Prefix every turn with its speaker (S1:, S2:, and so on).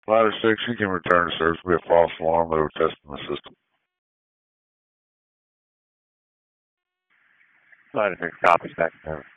S1: Ladder 6, you can return to service. Will be a false alarm. They were testing the system.
S2: Ladder 6 copies back to service.